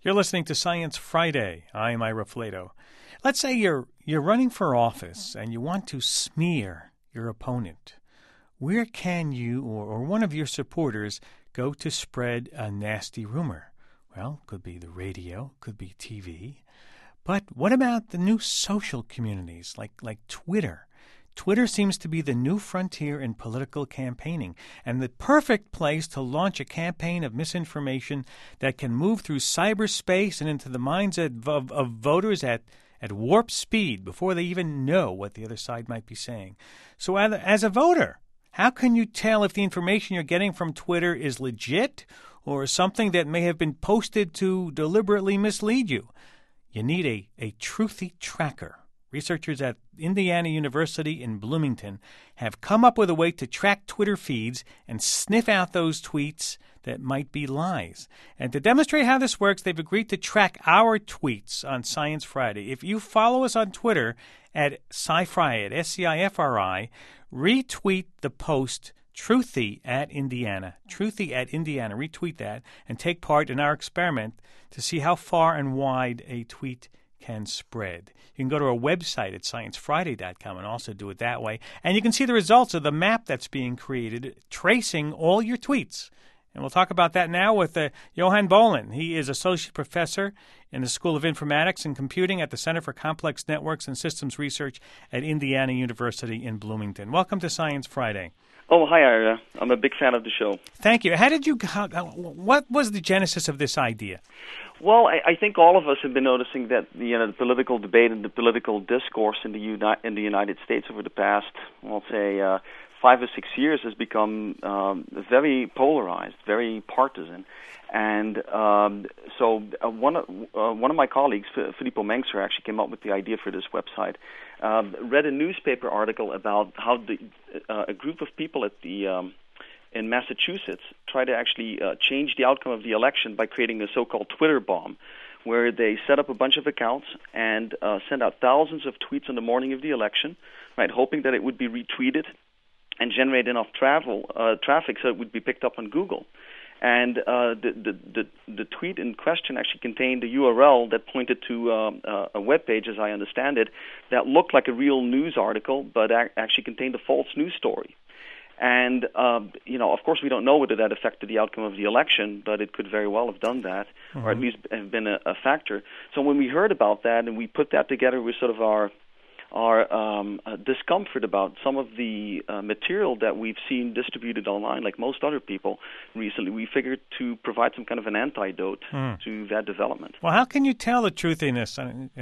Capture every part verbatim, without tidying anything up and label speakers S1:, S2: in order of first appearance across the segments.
S1: You're listening to Science Friday. I'm Ira Flato. Let's say you're you're running for office and you want to smear your opponent. Where can you or, or one of your supporters go to spread a nasty rumor? Well, could be the radio, could be T V. But what about the new social communities like, like Twitter? Twitter seems to be the new frontier in political campaigning and the perfect place to launch a campaign of misinformation that can move through cyberspace and into the minds of, of, of voters at, at warp speed before they even know what the other side might be saying. So as a, as a voter, how can you tell if the information you're getting from Twitter is legit or something that may have been posted to deliberately mislead you? You need a, a truthy tracker. Researchers at Indiana University in Bloomington have come up with a way to track Twitter feeds and sniff out those tweets that might be lies. And to demonstrate how this works, they've agreed to track our tweets on Science Friday. If you follow us on Twitter at SciFri, at S C I F R I, retweet the post Truthy at Indiana. Truthy at Indiana. Retweet that and take part in our experiment to see how far and wide a tweet can spread. You can go to our website at science friday dot com and also do it that way. And you can see the results of the map that's being created, tracing all your tweets. And we'll talk about that now with uh, Johan Bolen. He is Associate Professor in the School of Informatics and Computing at the Center for Complex Networks and Systems Research at Indiana University in Bloomington. Welcome to Science Friday.
S2: Oh, hi, Ira. I'm a big fan of the show.
S1: Thank you. How did you? How, what was the genesis of this idea?
S2: Well, I, I think all of us have been noticing that you know the political debate and the political discourse in the Uni- in the United States over the past, I'll say, uh, five or six years has become um, very polarized, very partisan. And um, so uh, one of uh, one of my colleagues, Filippo Mengszer, actually came up with the idea for this website. Uh, read a newspaper article about how the, uh, a group of people at the um, in Massachusetts tried to actually uh, change the outcome of the election by creating a so-called Twitter bomb, where they set up a bunch of accounts and uh, sent out thousands of tweets on the morning of the election, right, hoping that it would be retweeted and generate enough travel uh, traffic so it would be picked up on Google. And uh, the, the, the, the tweet in question actually contained a U R L that pointed to um, uh, a web page, as I understand it, that looked like a real news article, but ac- actually contained a false news story. And, um, you know, of course, we don't know whether that affected the outcome of the election, but it could very well have done that, mm-hmm. or at least have been a, a factor. So when we heard about that and we put that together with sort of our our um, uh, discomfort about some of the uh, material that we've seen distributed online, like most other people recently, we figured to provide some kind of an antidote mm. to that development.
S1: Well, how can you tell the truthiness?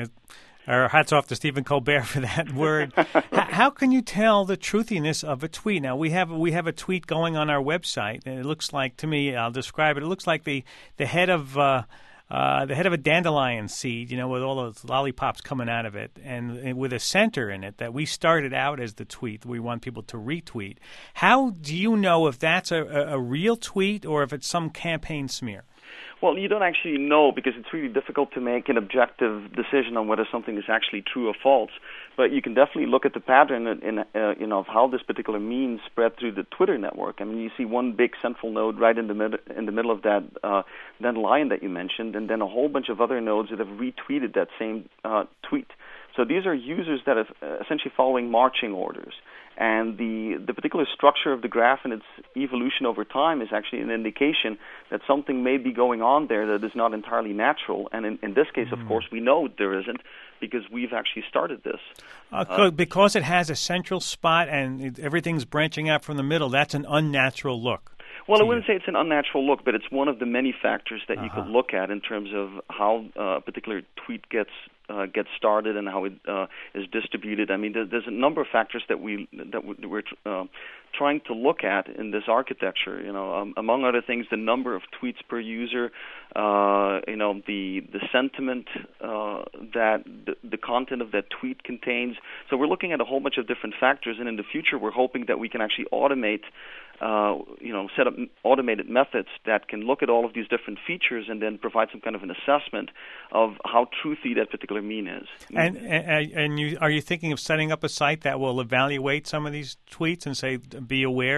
S1: Our hats off to Stephen Colbert for that word. How can you tell the truthiness of a tweet? Now, we have we have a tweet going on our website, and it looks like, to me, I'll describe it, it looks like the, the head of... Uh, Uh, the head of a dandelion seed, you know, with all those lollipops coming out of it, and, and with a center in it that we started out as the tweet we want people to retweet. How do you know if that's a, a real tweet or if it's some campaign smear?
S2: Well, you don't actually know because it's really difficult to make an objective decision on whether something is actually true or false. But you can definitely look at the pattern in, in uh, you know, of how this particular meme spread through the Twitter network. I mean, you see one big central node right in the mid- in the middle of that uh, that line that you mentioned, and then a whole bunch of other nodes that have retweeted that same uh, tweet. So these are users that are essentially following marching orders. And the, the particular structure of the graph and its evolution over time is actually an indication that something may be going on there that is not entirely natural. And in, in this case, mm. of course, we know there isn't because we've actually started this.
S1: Uh, uh, because it has a central spot and it, everything's branching out from the middle, that's an unnatural look.
S2: Well, I wouldn't say it's an unnatural look, but it's one of the many factors that uh-huh. you could look at in terms of how uh, a particular tweet gets uh, gets started and how it uh, is distributed. I mean, there, there's a number of factors that we that we're uh, trying to look at in this architecture. You know, um, among other things, the number of tweets per user. Uh, you know, the the sentiment uh, that the, the content of that tweet contains. So we're looking at a whole bunch of different factors, and in the future, we're hoping that we can actually automate. Uh, you know, set up automated methods that can look at all of these different features and then provide some kind of an assessment of how truthy that particular meme is.
S1: And and, and you, are you thinking of setting up a site that will evaluate some of these tweets and say, be aware,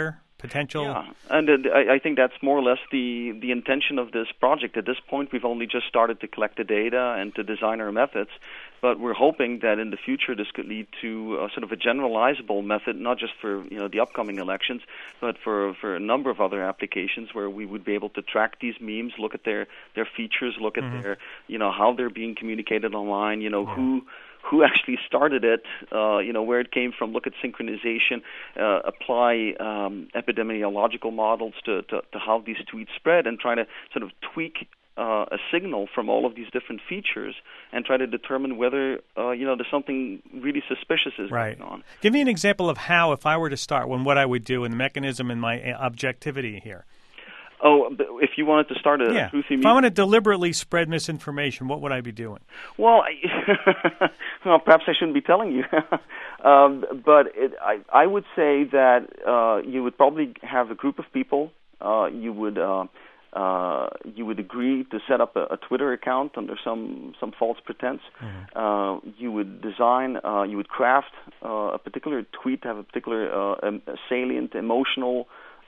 S1: potential?
S2: Yeah, and uh, I, I think that's more or less the, the intention of this project. At this point, we've only just started to collect the data and to design our methods, but we're hoping that in the future this could lead to a, sort of a generalizable method, not just for you know the upcoming elections, but for, for a number of other applications where we would be able to track these memes, look at their, their features, look at mm-hmm. their you know how they're being communicated online, you know yeah. who. who actually started it, uh, you know, where it came from, look at synchronization, uh, apply um, epidemiological models to, to, to how these tweets spread, and try to sort of tweak uh, a signal from all of these different features and try to determine whether, uh, you know, there's something really suspicious is
S1: right.
S2: going on.
S1: Give me an example of how, if I were to start, when what I would do and the mechanism and my objectivity here.
S2: Oh, if you wanted to start a
S1: yeah.
S2: truthy
S1: If I want to deliberately spread misinformation, what would I be doing?
S2: Well, I, well, perhaps I shouldn't be telling you. um, but it, I, I would say that uh, you would probably have a group of people. Uh, you would uh, uh, you would agree to set up a, a Twitter account under some, some false pretense. Mm-hmm. Uh, you would design, uh, you would craft uh, a particular tweet to have a particular uh, a salient, emotional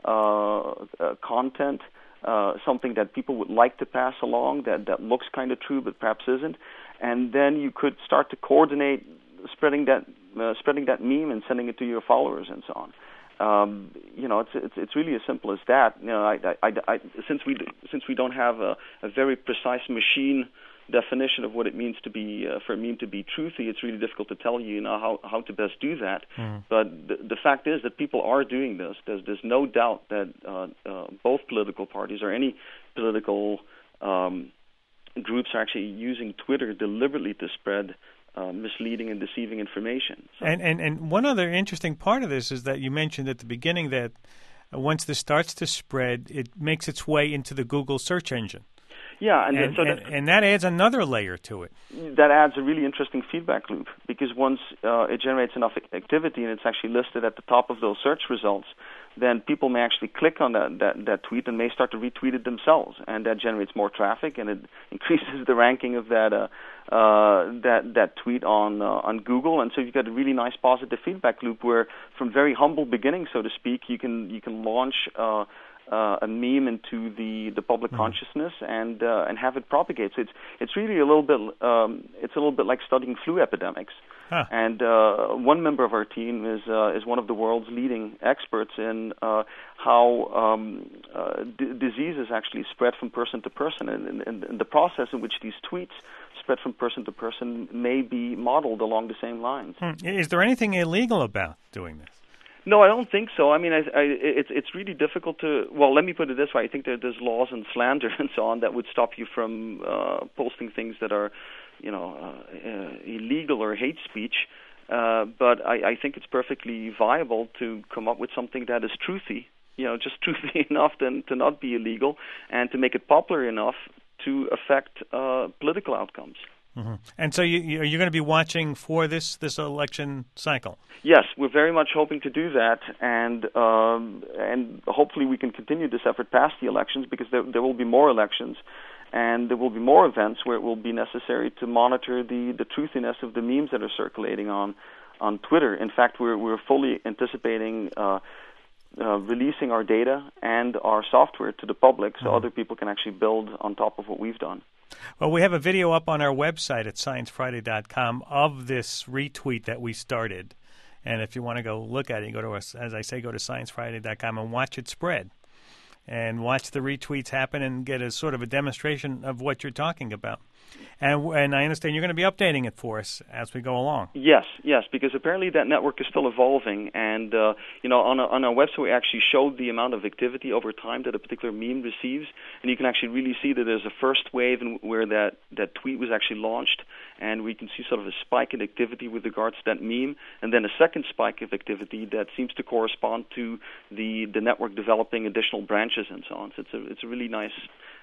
S2: Uh, uh, content, uh, something that people would like to pass along that, that looks kind of true but perhaps isn't, and then you could start to coordinate spreading that uh, spreading that meme and sending it to your followers and so on. Um, you know, it's, it's it's really as simple as that. You know, I, I, I, since we since we don't have a, a very precise machine definition of what it means to be uh, for a meme to be truthy, it's really difficult to tell you, you know how, how to best do that. Mm. But the, the fact is that people are doing this. There's there's no doubt that uh, uh, both political parties or any political um, groups are actually using Twitter deliberately to spread uh, misleading and deceiving information. So.
S1: And, and and one other interesting part of this is that you mentioned at the beginning that once this starts to spread, it makes its way into the Google search engine.
S2: Yeah, and,
S1: and,
S2: so
S1: and, and that adds another layer to it.
S2: That adds a really interesting feedback loop, because once uh, it generates enough activity and it's actually listed at the top of those search results, then people may actually click on that, that, that tweet and may start to retweet it themselves, and that generates more traffic and it increases the ranking of that uh, uh, that that tweet on uh, on Google. And so you've got a really nice positive feedback loop where, from very humble beginnings, so to speak, you can you can launch Uh, Uh, a meme into the, the public mm-hmm. consciousness and uh, and have it propagate. So it's it's really a little bit um, it's a little bit like studying flu epidemics. Huh. And uh, one member of our team is uh, is one of the world's leading experts in uh, how um, uh, d- diseases actually spread from person to person, and, and, and the process in which these tweets spread from person to person may be modeled along the same lines.
S1: Hmm. Is there anything illegal about doing this?
S2: No, I don't think so. I mean, I, I, it's it's really difficult to. Well, let me put it this way: I think that there's laws on slander and so on that would stop you from uh, posting things that are, you know, uh, uh, illegal or hate speech. Uh, but I, I think it's perfectly viable to come up with something that is truthy, you know, just truthy enough to, to not be illegal, and to make it popular enough to affect uh, political outcomes.
S1: Mm-hmm. And so you, you, are you going to be watching for this, this election cycle?
S2: Yes, we're very much hoping to do that, and um, and hopefully we can continue this effort past the elections, because there, there will be more elections, and there will be more events where it will be necessary to monitor the, the truthiness of the memes that are circulating on on Twitter. In fact, we're we're fully anticipating Uh, Uh, releasing our data and our software to the public, so mm-hmm. other people can actually build on top of what we've done.
S1: Well, we have a video up on our website at science friday dot com of this retweet that we started. And if you want to go look at it, you go to us, as I say, go to science friday dot com and watch it spread. And watch the retweets happen and get a sort of a demonstration of what you're talking about. And, and I understand you're going to be updating it for us as we go along.
S2: Yes, yes, because apparently that network is still evolving. And, uh, you know, on, a, on our website we actually showed the amount of activity over time that a particular meme receives. And you can actually really see that there's a first wave in, where that, that tweet was actually launched. And we can see sort of a spike in activity with regards to that meme. And then a second spike of activity that seems to correspond to the, the network developing additional branches and so on. So it's a, it's a really nice...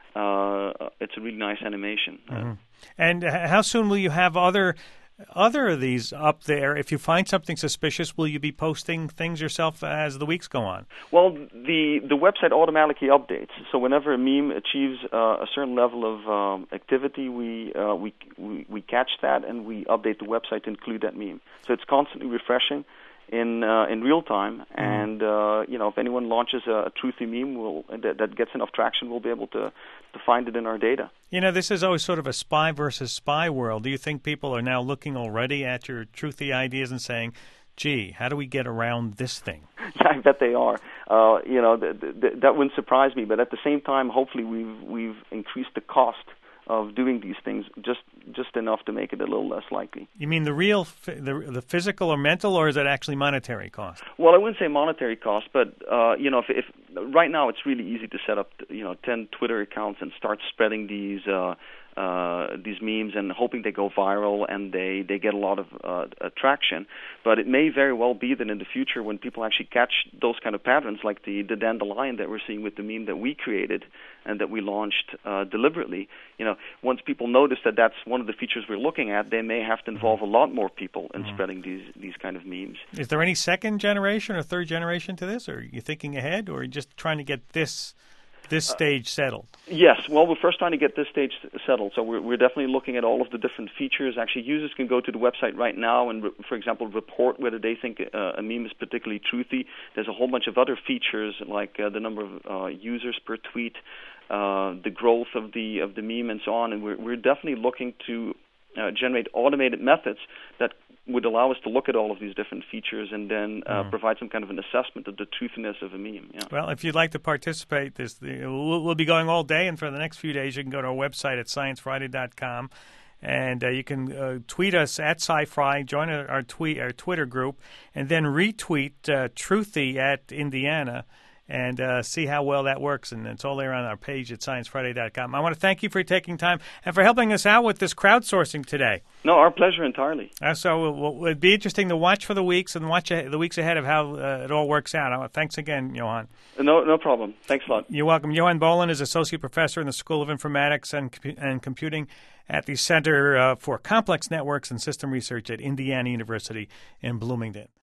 S2: Uh, it's a really nice animation.
S1: Mm-hmm. Uh, and how soon will you have other other of these up there? If you find something suspicious, will you be posting things yourself as the weeks go on?
S2: Well, the the website automatically updates. So whenever a meme achieves uh, a certain level of um, activity, we, uh, we we we catch that and we update the website to include that meme. So it's constantly refreshing. in uh, in real time. And uh, you know, if anyone launches a, a truthy meme, we'll, that, that gets enough traction, we'll be able to to find it in our data.
S1: You know, this is always sort of a spy versus spy world. Do you think people are now looking already at your truthy ideas and saying, gee, how do we get around this thing?
S2: Yeah, I bet they are. Uh, you know, th- th- that wouldn't surprise me. But at the same time, hopefully, we've we've increased the cost of doing these things just just enough to make it a little less likely.
S1: You mean the real, the the physical or mental, or is it actually monetary cost?
S2: Well, I wouldn't say monetary cost, but uh, you know, if, if right now it's really easy to set up, you know, ten Twitter accounts and start spreading these uh, uh, these memes and hoping they go viral and they, they get a lot of uh, attraction. But it may very well be that in the future, when people actually catch those kind of patterns, like the, the dandelion that we're seeing with the meme that we created and that we launched uh, deliberately, you know, once people notice that that's one of the features we're looking at, they may have to involve a lot more people in mm-hmm. spreading these these kind of memes.
S1: Is there any second generation or third generation to this, or are you thinking ahead, or are you just trying to get this this stage settled?
S2: Uh, yes. Well, we're first trying to get this stage settled. So we're, we're definitely looking at all of the different features. Actually, users can go to the website right now and, re- for example, report whether they think uh, a meme is particularly truthy. There's a whole bunch of other features like uh, the number of uh, users per tweet, uh, the growth of the of the meme, and so on. And we're, we're definitely looking to uh, generate automated methods that would allow us to look at all of these different features and then uh, mm. provide some kind of an assessment of the truthiness of a meme. Yeah.
S1: Well, if you'd like to participate, this we'll, we'll be going all day, and for the next few days you can go to our website at science friday dot com, and uh, you can uh, tweet us at SciFri, join our, our, tweet, our Twitter group, and then retweet uh, Truthy at Indiana, and uh, see how well that works. And it's all there on our page at science friday dot com. I want to thank you for taking time and for helping us out with this crowdsourcing today.
S2: No, our pleasure entirely.
S1: Uh, so it'll, it'll be interesting to watch for the weeks and watch a, the weeks ahead of how uh, it all works out. Uh, thanks again, Johan.
S2: No, no problem. Thanks a lot.
S1: You're welcome. Johan Bolen is Associate Professor in the School of Informatics and, and Computing at the Center uh, for Complex Networks and System Research at Indiana University in Bloomington.